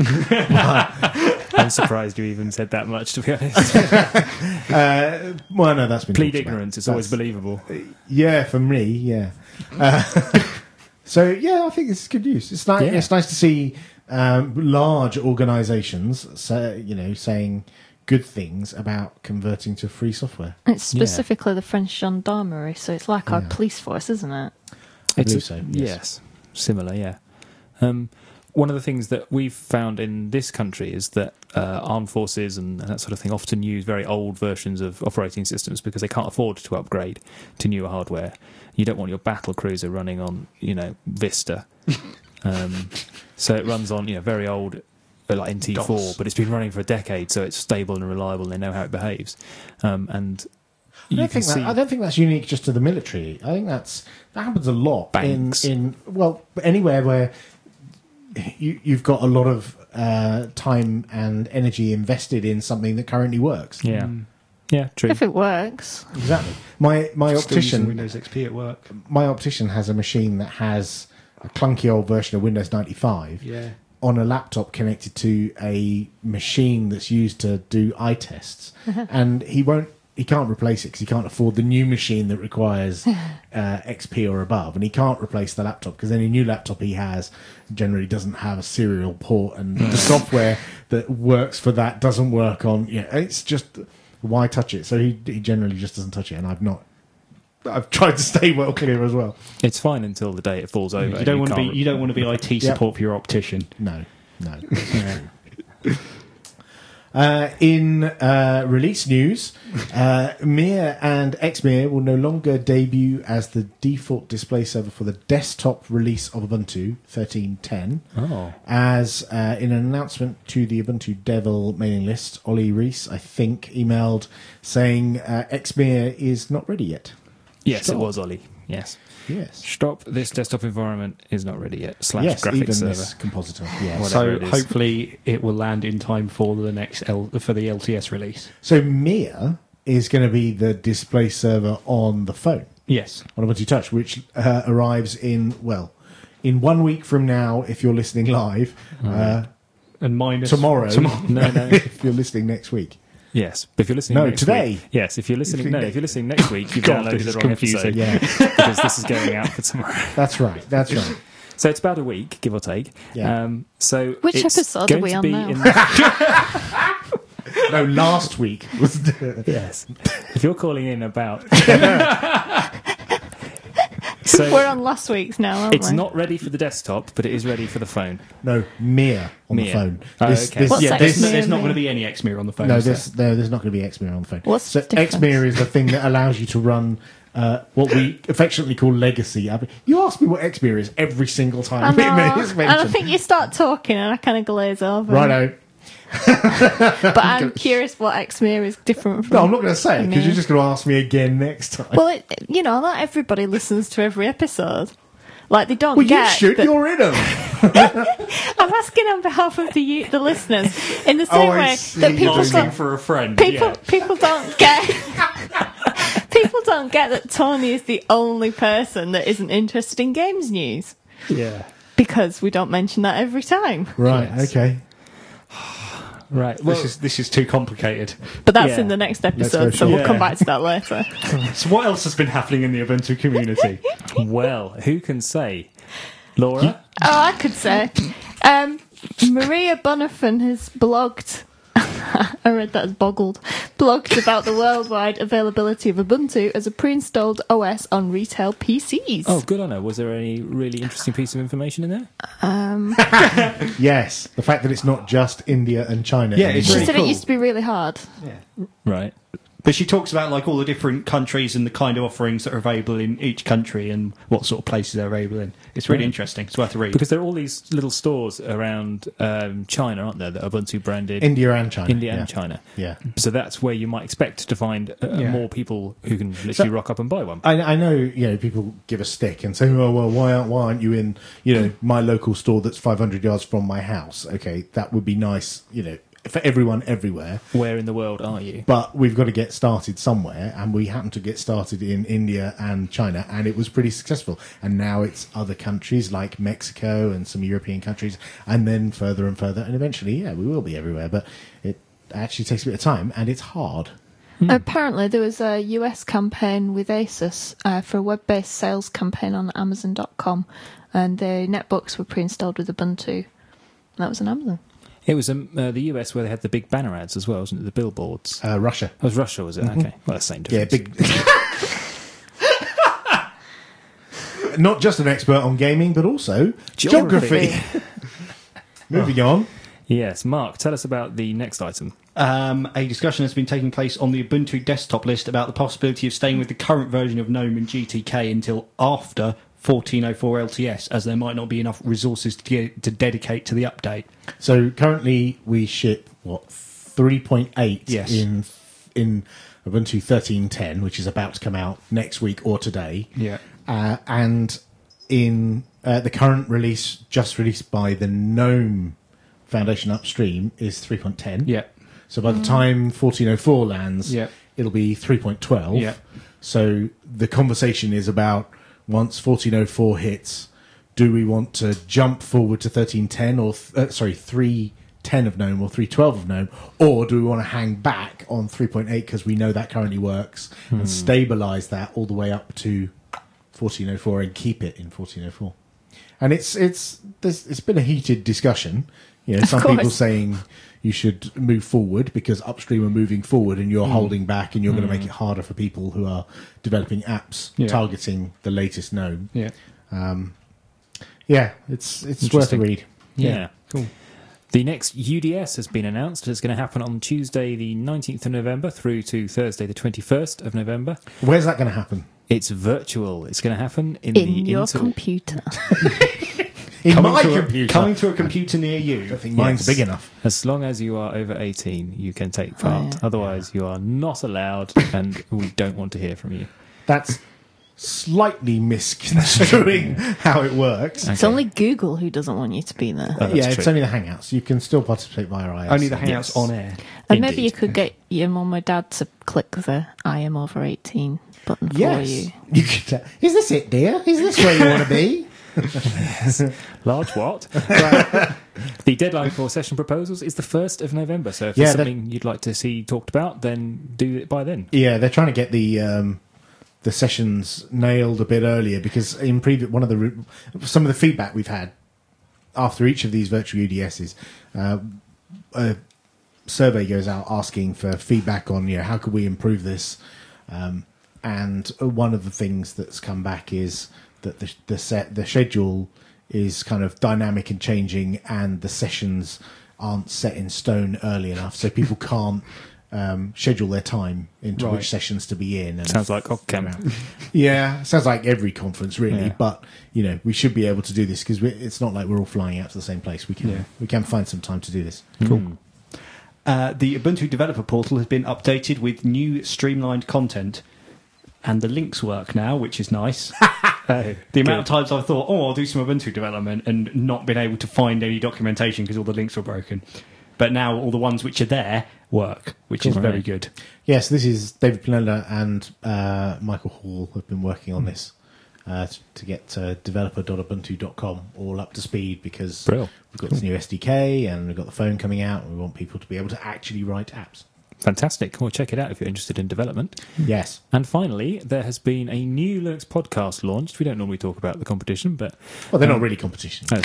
[SPEAKER 2] I'm surprised you even said that much, to be honest.
[SPEAKER 1] Uh, well, no, that's been
[SPEAKER 2] Plead
[SPEAKER 1] talked about.
[SPEAKER 2] ignorance, it's always
[SPEAKER 1] That's-
[SPEAKER 2] believable.
[SPEAKER 1] Yeah, for me, yeah. Uh, so yeah, I think it's good news. It's nice.
[SPEAKER 2] Yeah.
[SPEAKER 1] It's nice to see um, large organisations, say, you know, saying good things about converting to free software.
[SPEAKER 3] It's specifically the French gendarmerie, so it's like our
[SPEAKER 1] Yeah.
[SPEAKER 3] police force, isn't it?
[SPEAKER 1] I
[SPEAKER 2] It's
[SPEAKER 1] believe
[SPEAKER 2] a-
[SPEAKER 1] so.
[SPEAKER 2] Yes.
[SPEAKER 1] Yes.
[SPEAKER 2] Similar, yeah. Um, one of the things that we've found in this country is that uh, armed forces and that sort of thing often use very old versions of operating systems because they can't afford to upgrade to newer hardware. You don't want your battle cruiser running on, you know, Vista. um, so it runs on, you know, very old, uh, like N T four,
[SPEAKER 4] DOS.
[SPEAKER 2] but it's been running for a decade, so it's stable and reliable, and they know how it behaves. Um, and
[SPEAKER 1] I
[SPEAKER 2] you
[SPEAKER 1] don't,
[SPEAKER 2] can
[SPEAKER 1] think
[SPEAKER 2] see...
[SPEAKER 1] that, I don't think that's unique just to the military. I think that's that happens a lot
[SPEAKER 2] Banks.
[SPEAKER 1] in in well anywhere where you, you've got a lot of uh, time and energy invested in something that currently works.
[SPEAKER 2] Yeah, yeah, true.
[SPEAKER 3] If it works.
[SPEAKER 1] Exactly. My my
[SPEAKER 4] Still using
[SPEAKER 1] optician
[SPEAKER 4] Windows X P at work.
[SPEAKER 1] my optician has a machine that has a clunky old version of Windows ninety-five
[SPEAKER 4] Yeah.
[SPEAKER 1] on a laptop connected to a machine that's used to do eye tests, and he won't. He can't replace it because he can't afford the new machine that requires uh, X P or above, and he can't replace the laptop because any new laptop he has generally doesn't have a serial port, and the software that works for that doesn't work on. Yeah, it's just why touch it? So he he generally just doesn't touch it, and I've not. I've tried to stay well clear as well.
[SPEAKER 2] It's fine until the day it falls over.
[SPEAKER 4] You don't want to be.
[SPEAKER 2] can't re-
[SPEAKER 4] You don't want to be I T
[SPEAKER 1] Yep.
[SPEAKER 4] support for your optician.
[SPEAKER 1] No, no. Uh, in uh, release news, uh, Mir and Xmir will no longer debut as the default display server for the desktop release of Ubuntu thirteen ten.
[SPEAKER 2] Oh.
[SPEAKER 1] As uh, in an announcement to the Ubuntu Devil mailing list, Ollie Reese, I think, emailed saying uh, Xmir is not ready yet.
[SPEAKER 2] Yes,
[SPEAKER 1] Stop.
[SPEAKER 2] it was Ollie. Yes.
[SPEAKER 1] Yes.
[SPEAKER 2] Stop. This desktop environment is not ready yet. Slash
[SPEAKER 1] Yes,
[SPEAKER 2] graphics
[SPEAKER 1] even
[SPEAKER 2] server.
[SPEAKER 1] this compositor. Yes.
[SPEAKER 2] Whatever
[SPEAKER 4] So
[SPEAKER 2] it is.
[SPEAKER 4] hopefully it will land in time for the next L, for the L T S release.
[SPEAKER 1] So Mir is going to be the display server on the phone.
[SPEAKER 4] Yes.
[SPEAKER 1] on Ubuntu Touch, which uh, arrives in, well, in one week from now, if you're listening live, uh,
[SPEAKER 4] And minus
[SPEAKER 1] tomorrow,
[SPEAKER 4] tomorrow.
[SPEAKER 2] No, no.
[SPEAKER 1] if you're listening next week.
[SPEAKER 2] Yes, but if you're listening
[SPEAKER 1] No,
[SPEAKER 2] next
[SPEAKER 1] today.
[SPEAKER 2] week, yes, if you're listening,
[SPEAKER 1] If you-
[SPEAKER 2] no, if you're listening next week, you've
[SPEAKER 4] God,
[SPEAKER 2] downloaded
[SPEAKER 4] this
[SPEAKER 2] the
[SPEAKER 4] is
[SPEAKER 2] wrong
[SPEAKER 4] confusing.
[SPEAKER 2] episode.
[SPEAKER 1] Yeah,
[SPEAKER 2] because this is going out for tomorrow.
[SPEAKER 1] that's right, that's right.
[SPEAKER 2] So it's about a week, give or take.
[SPEAKER 1] Yeah.
[SPEAKER 2] Um, so
[SPEAKER 3] Which
[SPEAKER 2] it's
[SPEAKER 3] episode are
[SPEAKER 2] going
[SPEAKER 3] we
[SPEAKER 2] to
[SPEAKER 3] on
[SPEAKER 2] be
[SPEAKER 3] now?
[SPEAKER 2] in-
[SPEAKER 1] No, last week was...
[SPEAKER 2] yes. If you're calling in about, so
[SPEAKER 3] We're on last week's now, aren't
[SPEAKER 2] it's
[SPEAKER 3] we?
[SPEAKER 2] not ready for the desktop, but it is ready for the phone.
[SPEAKER 1] No, Mir on the
[SPEAKER 2] Mir.
[SPEAKER 1] phone.
[SPEAKER 2] Oh,
[SPEAKER 1] This,
[SPEAKER 2] okay.
[SPEAKER 1] this,
[SPEAKER 3] What's
[SPEAKER 4] yeah,
[SPEAKER 3] that
[SPEAKER 4] there's,
[SPEAKER 3] Xmir
[SPEAKER 4] there's not
[SPEAKER 3] mean?
[SPEAKER 4] going to be any Xmir on the phone.
[SPEAKER 1] no,
[SPEAKER 4] is there?
[SPEAKER 1] this, no, there's not going to be Xmir on the phone.
[SPEAKER 3] What's
[SPEAKER 1] so
[SPEAKER 3] the difference?
[SPEAKER 1] Xmir is the thing that allows you to run uh, what we affectionately call legacy. I mean, you ask me what Xmir is every single
[SPEAKER 3] I
[SPEAKER 1] time
[SPEAKER 3] know,
[SPEAKER 1] it's
[SPEAKER 3] and I
[SPEAKER 1] mentioned.
[SPEAKER 3] think you start talking and I kind of glaze over.
[SPEAKER 1] Righto.
[SPEAKER 3] But I'm curious what Xmere is different from.
[SPEAKER 1] No, I'm not going to say it because
[SPEAKER 3] Xmere.
[SPEAKER 1] you're just going to ask me again next time.
[SPEAKER 3] Well, it, you know, not everybody listens to every episode. Like, they don't
[SPEAKER 1] Well, you
[SPEAKER 3] get
[SPEAKER 1] should.
[SPEAKER 3] that-
[SPEAKER 1] You're in them.
[SPEAKER 3] I'm asking on behalf of the the listeners in the same
[SPEAKER 1] Oh, I
[SPEAKER 3] way
[SPEAKER 1] see.
[SPEAKER 3] that people
[SPEAKER 4] Asking
[SPEAKER 3] don't,
[SPEAKER 4] for a friend.
[SPEAKER 3] people
[SPEAKER 4] yeah.
[SPEAKER 3] people don't get people don't get that Tony is the only person that isn't interested in games news
[SPEAKER 2] Yeah.
[SPEAKER 3] because we don't mention that every time.
[SPEAKER 1] Right.
[SPEAKER 2] Yes.
[SPEAKER 1] Okay.
[SPEAKER 2] Right. Well,
[SPEAKER 4] This is this is too complicated.
[SPEAKER 3] But that's
[SPEAKER 2] Yeah.
[SPEAKER 3] in the next
[SPEAKER 1] go
[SPEAKER 3] episode, so
[SPEAKER 1] short.
[SPEAKER 3] we'll
[SPEAKER 2] Yeah.
[SPEAKER 3] come back to that later.
[SPEAKER 4] So what else has been happening in the Ubuntu community?
[SPEAKER 2] well, who can say? Laura?
[SPEAKER 3] Oh, I could say. Um, Maria Bonifan has blogged. I read that as boggled. Blogged about the worldwide availability of Ubuntu as a pre-installed O S on retail P Cs.
[SPEAKER 2] Oh, good on her. Was there any really interesting piece of information in there?
[SPEAKER 3] Um,
[SPEAKER 1] Yes, the fact that it's not just India and China.
[SPEAKER 4] Yeah,
[SPEAKER 1] anymore.
[SPEAKER 4] it's
[SPEAKER 3] she
[SPEAKER 4] really
[SPEAKER 3] said
[SPEAKER 4] cool.
[SPEAKER 3] it used to be really hard.
[SPEAKER 2] Right.
[SPEAKER 4] But she talks about like all the different countries and the kind of offerings that are available in each country and what sort of places they're available in. It's really
[SPEAKER 2] Right.
[SPEAKER 4] interesting. It's worth a read.
[SPEAKER 2] Because there are all these little stores around um, China, aren't there, that are Ubuntu branded?
[SPEAKER 1] India and China.
[SPEAKER 2] India
[SPEAKER 1] yeah.
[SPEAKER 2] and China.
[SPEAKER 1] Yeah.
[SPEAKER 2] So that's where you might expect to find uh,
[SPEAKER 4] Yeah.
[SPEAKER 2] more people who can literally
[SPEAKER 1] So-
[SPEAKER 2] rock up and buy one.
[SPEAKER 1] I, I know, you know, people give a stick and say, "Oh, well, why aren't why aren't you in, you know, my local store that's five hundred yards from my house?" Okay, that would be nice, you know, for everyone everywhere.
[SPEAKER 2] Where in the world are you?
[SPEAKER 1] But we've got to get started somewhere, and we happen to get started in India and China, and it was pretty successful. And now it's other countries like Mexico and some European countries, and then further and further, and eventually, yeah, we will be everywhere. But it actually takes a bit of time, and it's hard.
[SPEAKER 3] Apparently, there was a U S campaign with Asus uh, for a web-based sales campaign on Amazon dot com, and the netbooks were pre-installed with Ubuntu. That was on Amazon.
[SPEAKER 2] It was um, uh, the U S where they had the big banner ads as well, wasn't it? The billboards.
[SPEAKER 1] Uh, Russia,
[SPEAKER 2] That was Russia, was it? Okay. Well, that's the same
[SPEAKER 1] yeah,
[SPEAKER 2] difference.
[SPEAKER 1] big. Not just an expert on gaming, but also
[SPEAKER 2] Geography.
[SPEAKER 1] geography. Moving on.
[SPEAKER 2] Yes. Mark, tell us about the next item.
[SPEAKER 4] Um, a discussion has been taking place on the Ubuntu desktop list about the possibility of staying with the current version of GNOME and G T K until after fourteen oh four L T S, as there might not be enough resources to, get, to dedicate to the update.
[SPEAKER 1] So currently we ship what three point eight
[SPEAKER 4] Yes.
[SPEAKER 1] in in Ubuntu thirteen ten, which is about to come out next week or today.
[SPEAKER 4] Yeah.
[SPEAKER 1] Uh, and in uh, the current release, just released by the GNOME Foundation upstream, is three point ten.
[SPEAKER 4] Yeah.
[SPEAKER 1] So by the time fourteen oh four lands,
[SPEAKER 4] Yeah.
[SPEAKER 1] it'll be three point twelve.
[SPEAKER 4] Yeah.
[SPEAKER 1] So the conversation is about once fourteen oh four hits, do we want to jump forward to thirteen ten or th- uh, sorry three ten of GNOME or three twelve of GNOME, or do we want to hang back on three point eight because we know that currently works and stabilize that all the way up to fourteen oh four and keep it in fourteen oh four? And it's it's there's, it's been a heated discussion. You know,
[SPEAKER 3] Of
[SPEAKER 1] some
[SPEAKER 3] course.
[SPEAKER 1] people saying you should move forward because upstream are moving forward and you're holding back and you're going to make it harder for people who are developing apps
[SPEAKER 4] Yeah.
[SPEAKER 1] targeting the latest GNOME.
[SPEAKER 4] Yeah.
[SPEAKER 1] Yeah, it's it's worth a
[SPEAKER 2] Interesting.
[SPEAKER 1] read.
[SPEAKER 2] Yeah. Cool. The next U D S has been announced. It's going to happen on Tuesday, the nineteenth of November, through to Thursday, the twenty-first of November.
[SPEAKER 1] Where's that going to happen?
[SPEAKER 2] It's virtual. It's going to happen in,
[SPEAKER 3] In
[SPEAKER 2] the
[SPEAKER 3] your
[SPEAKER 2] Intel-
[SPEAKER 3] computer.
[SPEAKER 1] In
[SPEAKER 4] Coming
[SPEAKER 1] my
[SPEAKER 4] to a-
[SPEAKER 1] computer.
[SPEAKER 4] coming to a computer near
[SPEAKER 1] I
[SPEAKER 4] you.
[SPEAKER 1] don't think mine's
[SPEAKER 2] Yes.
[SPEAKER 1] big enough.
[SPEAKER 2] As long as you are over eighteen, you can take part.
[SPEAKER 3] yeah.
[SPEAKER 2] Otherwise, you are not allowed, and we don't want to hear from you.
[SPEAKER 1] That's slightly misconstruing how it works.
[SPEAKER 3] It's
[SPEAKER 2] Okay.
[SPEAKER 3] only Google who doesn't want you to be there.
[SPEAKER 2] Oh, that's
[SPEAKER 1] yeah, it's
[SPEAKER 2] true.
[SPEAKER 1] only the Hangouts. You can still participate via I S.
[SPEAKER 4] Only the Hangouts
[SPEAKER 2] Yes.
[SPEAKER 4] on air.
[SPEAKER 3] And maybe
[SPEAKER 2] Indeed.
[SPEAKER 3] you could get your mum or dad to click the I am over eighteen button for
[SPEAKER 1] Yes.
[SPEAKER 3] you.
[SPEAKER 1] You could. Uh, is this it, dear? Is this where you want to be?
[SPEAKER 2] Large what? Right. The deadline for session proposals is the first of November. So if
[SPEAKER 1] Yeah,
[SPEAKER 2] there's
[SPEAKER 1] that-
[SPEAKER 2] something you'd like to see talked about, then do it by then.
[SPEAKER 1] Yeah, they're trying to get the um, the sessions nailed a bit earlier because in previous one of the re- some of the feedback we've had after each of these virtual U D Ss, uh, a survey goes out asking for feedback on you know how could we improve this, um, and one of the things that's come back is that the the set the schedule is kind of dynamic and changing, and the sessions aren't set in stone early enough, so people can't um, schedule their time into
[SPEAKER 4] Right.
[SPEAKER 1] which sessions to be in. And
[SPEAKER 2] Sounds like Occam.
[SPEAKER 1] yeah, sounds like every conference really,
[SPEAKER 2] Yeah.
[SPEAKER 1] but you know we should be able to do this because it's not like we're all flying out to the same place. We can
[SPEAKER 4] Yeah.
[SPEAKER 1] we can find some time to do this.
[SPEAKER 2] Cool.
[SPEAKER 4] Uh, the Ubuntu Developer Portal has been updated with new streamlined content, and the links work now, which is nice.
[SPEAKER 2] Oh,
[SPEAKER 4] The amount of times I thought, oh, I'll do some Ubuntu development, and not been able to find any documentation because all the links were broken. But now all the ones which are there work, which is
[SPEAKER 2] Cool.
[SPEAKER 4] very
[SPEAKER 2] Right.
[SPEAKER 4] good.
[SPEAKER 1] Yes, this is David Pinella and uh, Michael Hall have been working on this uh, to, to get uh, developer dot ubuntu dot com all up to speed, because
[SPEAKER 2] Brill.
[SPEAKER 1] we've got this new S D K and we've got the phone coming out, and we want people to be able to actually write apps.
[SPEAKER 2] Fantastic. Well, check it out if you're interested in development.
[SPEAKER 1] Yes.
[SPEAKER 2] And finally, there has been a new Linux podcast launched. We don't normally talk about the competition, but
[SPEAKER 1] Well, they're
[SPEAKER 2] Um,
[SPEAKER 1] not really competition.
[SPEAKER 2] that's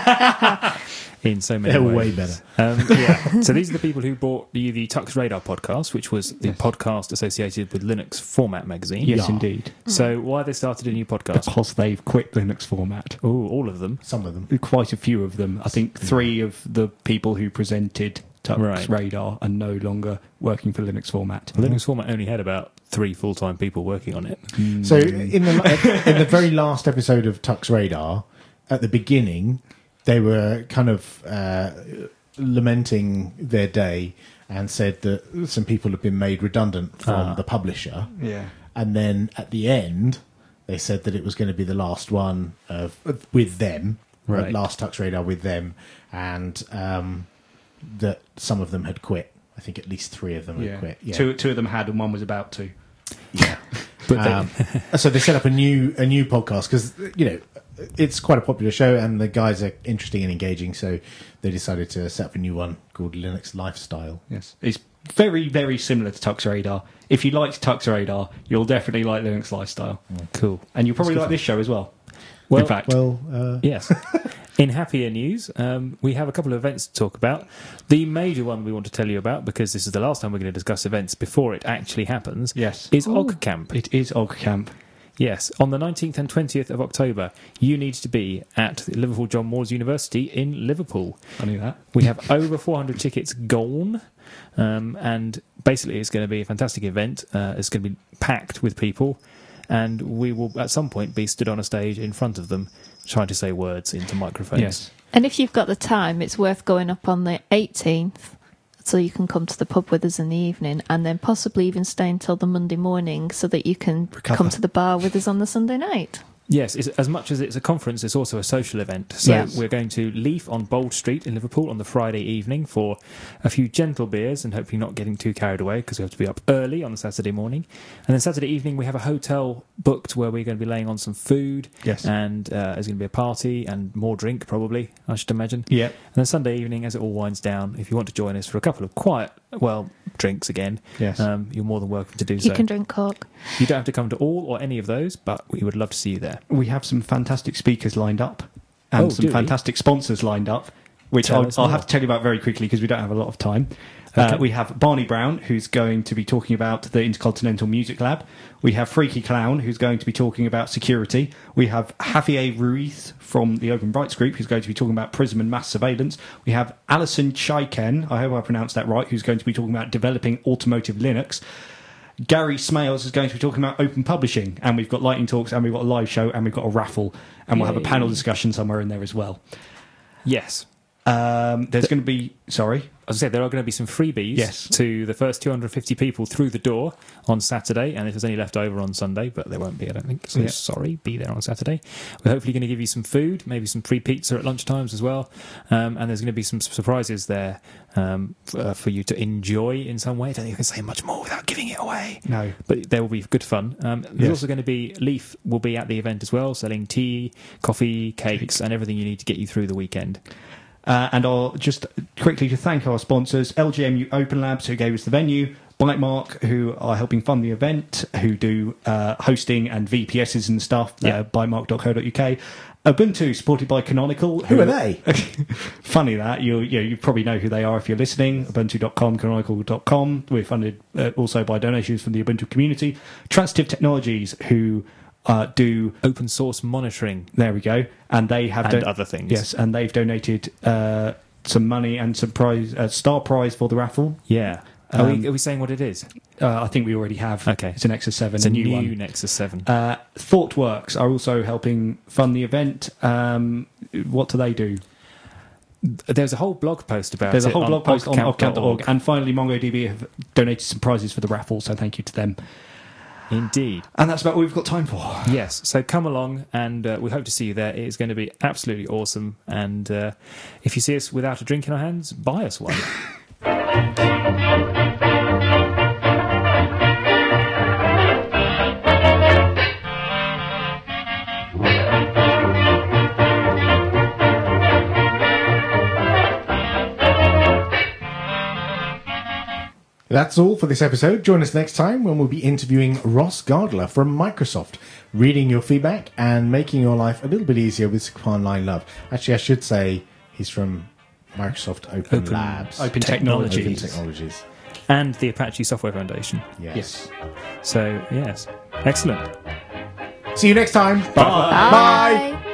[SPEAKER 2] true. In so many
[SPEAKER 1] They're
[SPEAKER 2] ways.
[SPEAKER 1] way better.
[SPEAKER 2] Um, yeah. So these are the people who brought you the Tux Radar podcast, which was the
[SPEAKER 4] Yes.
[SPEAKER 2] podcast associated with Linux Format magazine.
[SPEAKER 4] Yes,
[SPEAKER 1] Yeah.
[SPEAKER 4] indeed.
[SPEAKER 2] So why they started a new podcast?
[SPEAKER 4] Because they've quit Linux format.
[SPEAKER 2] Oh, all of them.
[SPEAKER 1] Some of them.
[SPEAKER 4] Quite a few of them. I think three of the people who presented Tux
[SPEAKER 2] Right.
[SPEAKER 4] Radar are no longer working for Linux format.
[SPEAKER 2] Linux Format only had about three full-time people working on it.
[SPEAKER 1] So in the in the very last episode of Tux Radar, at the beginning, they were kind of uh, lamenting their day and said that some people had been made redundant from
[SPEAKER 2] Ah.
[SPEAKER 1] the publisher.
[SPEAKER 4] Yeah.
[SPEAKER 1] And then at the end, they said that it was going to be the last one of, of- with them,
[SPEAKER 2] Right.
[SPEAKER 1] the last Tux Radar with them, and um, that some of them had quit. I think at least three of them had
[SPEAKER 4] Yeah.
[SPEAKER 1] quit. Yeah.
[SPEAKER 4] Two, two of them had, and one was about to.
[SPEAKER 1] Yeah.
[SPEAKER 2] But they-
[SPEAKER 1] Um, so they set up a new a new podcast because, you know, it's quite a popular show and the guys are interesting and engaging. So they decided to set up a new one called Linux Lifestyle.
[SPEAKER 4] Yes. It's very, very similar to Tux Radar. If you liked Tux Radar, you'll definitely like Linux Lifestyle.
[SPEAKER 2] Cool.
[SPEAKER 4] And you'll probably
[SPEAKER 1] That's
[SPEAKER 4] like
[SPEAKER 1] good
[SPEAKER 4] this show as well.
[SPEAKER 2] Well,
[SPEAKER 4] In fact,
[SPEAKER 1] Well, uh,
[SPEAKER 2] Yes. In happier news, um, we have a couple of events to talk about. The major one we want to tell you about, because this is the last time we're going to discuss events before it actually happens,
[SPEAKER 4] yes,
[SPEAKER 2] is OggCamp.
[SPEAKER 4] it is OggCamp.
[SPEAKER 2] Yes, on the nineteenth and twentieth of October, you need to be at Liverpool John Moores University in Liverpool.
[SPEAKER 4] I knew that.
[SPEAKER 2] We have over four hundred tickets gone, um, and basically it's going to be a fantastic event. Uh, it's going to be packed with people, and we will at some point be stood on a stage in front of them trying to say words into microphones.
[SPEAKER 4] Yes.
[SPEAKER 3] And if you've got the time, it's worth going up on the eighteenth so you can come to the pub with us in the evening, and then possibly even stay until the Monday morning so that you can
[SPEAKER 4] Recover.
[SPEAKER 3] come to the bar with us on the Sunday night.
[SPEAKER 2] Yes, it's, as much as it's a conference, it's also a social event. So
[SPEAKER 3] Yes.
[SPEAKER 2] we're going to Leaf on Bold Street in Liverpool on the Friday evening for a few gentle beers and hopefully not getting too carried away because we have to be up early on the Saturday morning. And then Saturday evening we have a hotel booked where we're going to be laying on some food,
[SPEAKER 4] Yes.
[SPEAKER 2] and uh, there's going to be a party and more drink probably, I should imagine.
[SPEAKER 4] Yeah.
[SPEAKER 2] And then Sunday evening, as it all winds down, if you want to join us for a couple of quiet, well, drinks again,
[SPEAKER 4] Yes.
[SPEAKER 2] um, you're more than welcome to do
[SPEAKER 3] You
[SPEAKER 2] so.
[SPEAKER 3] can drink Coke.
[SPEAKER 2] You don't have to come to all or any of those, but we would love to see you there.
[SPEAKER 4] We have some fantastic speakers lined up and
[SPEAKER 2] Oh,
[SPEAKER 4] some
[SPEAKER 2] do we?
[SPEAKER 4] fantastic sponsors lined up, which
[SPEAKER 2] Tell
[SPEAKER 4] I'll,
[SPEAKER 2] us
[SPEAKER 4] I'll
[SPEAKER 2] more.
[SPEAKER 4] have to tell you about very quickly because we don't have a lot of time.
[SPEAKER 2] Okay.
[SPEAKER 4] Uh, we have Barney Brown, who's going to be talking about the Intercontinental Music Lab. We have Freaky Clown, who's going to be talking about security. We have Javier Ruiz from the Open Rights Group, who's going to be talking about PRISM and mass surveillance. We have Alison Chaiken, I hope I pronounced that right, who's going to be talking about developing automotive Linux. Gary Smales is going to be talking about open publishing, and we've got lightning talks, and we've got a live show, and we've got a raffle, and we'll have a
[SPEAKER 2] Yay.
[SPEAKER 4] panel discussion somewhere in there as well.
[SPEAKER 2] Yes.
[SPEAKER 4] Um, there's going to be, sorry,
[SPEAKER 2] As I said, there are going to be some freebies
[SPEAKER 4] Yes.
[SPEAKER 2] to the first two hundred fifty people through the door on Saturday, and if there's any left over on Sunday, but there won't be, I don't think. So
[SPEAKER 4] Yeah.
[SPEAKER 2] sorry, be there on Saturday. We're hopefully going to give you some food, maybe some free pizza at lunchtimes as well, um, and there's going to be some surprises there um, f- uh, for you to enjoy in some way. I don't think you can say much more without giving it away.
[SPEAKER 4] no.
[SPEAKER 2] But there will be good fun. Um, there's
[SPEAKER 4] Yes.
[SPEAKER 2] also going to be Leaf will be at the event as well, selling tea, coffee, cakes, and everything you need to get you through the weekend.
[SPEAKER 4] Uh, and I'll just quickly to thank our sponsors, L G M U Open Labs, who gave us the venue, Bytemark, who are helping fund the event, who do uh, hosting and V P Ss and stuff,
[SPEAKER 2] Yeah.
[SPEAKER 4] uh, bytemark dot co dot U K. Ubuntu, supported by Canonical.
[SPEAKER 1] who are they?
[SPEAKER 4] Funny that. You, you, you probably know who they are if you're listening. Ubuntu dot com, canonical dot com. We're funded uh, also by donations from the Ubuntu community. Transitive Technologies, who uh, do...
[SPEAKER 2] Open source monitoring
[SPEAKER 4] There we go. And they have...
[SPEAKER 2] and
[SPEAKER 4] don-
[SPEAKER 2] other things.
[SPEAKER 4] Yes, and they've donated uh, some money and some prize, uh, star prize for the raffle.
[SPEAKER 2] Yeah. Are,
[SPEAKER 4] Um,
[SPEAKER 2] we, are we saying what it is?
[SPEAKER 4] Uh, I think we already have.
[SPEAKER 2] Okay.
[SPEAKER 4] It's an Nexus seven,
[SPEAKER 2] It's a
[SPEAKER 4] new,
[SPEAKER 2] new,
[SPEAKER 4] one.
[SPEAKER 2] Nexus seven.
[SPEAKER 4] Uh, ThoughtWorks are also helping fund the event. Um, what do they do?
[SPEAKER 2] there's a whole blog post about
[SPEAKER 4] There's
[SPEAKER 2] it.
[SPEAKER 4] a whole
[SPEAKER 2] on
[SPEAKER 4] blog post on
[SPEAKER 2] ogcamp
[SPEAKER 4] ogcamp dot org,
[SPEAKER 2] dot
[SPEAKER 4] and finally MongoDB have donated some prizes for the raffle, so thank you to them.
[SPEAKER 2] Indeed.
[SPEAKER 4] And that's about all we've got time for.
[SPEAKER 2] Yes, so come along, and uh, we hope to see you there. It is going to be absolutely awesome. And uh, if you see us without a drink in our hands, buy us one.
[SPEAKER 1] That's all for this episode. Join us next time when we'll be interviewing Ross Gardler from Microsoft, reading your feedback and making your life a little bit easier with Command Line Love. Actually, I should say he's from Microsoft Open,
[SPEAKER 2] Open-
[SPEAKER 1] Labs.
[SPEAKER 4] Open
[SPEAKER 2] Technologies.
[SPEAKER 1] Open
[SPEAKER 4] Technologies.
[SPEAKER 1] Technologies.
[SPEAKER 2] And the Apache Software Foundation.
[SPEAKER 1] Yes.
[SPEAKER 4] Yes.
[SPEAKER 2] So, yes. Excellent.
[SPEAKER 1] See you next time.
[SPEAKER 4] Bye.
[SPEAKER 1] Bye.
[SPEAKER 3] Bye.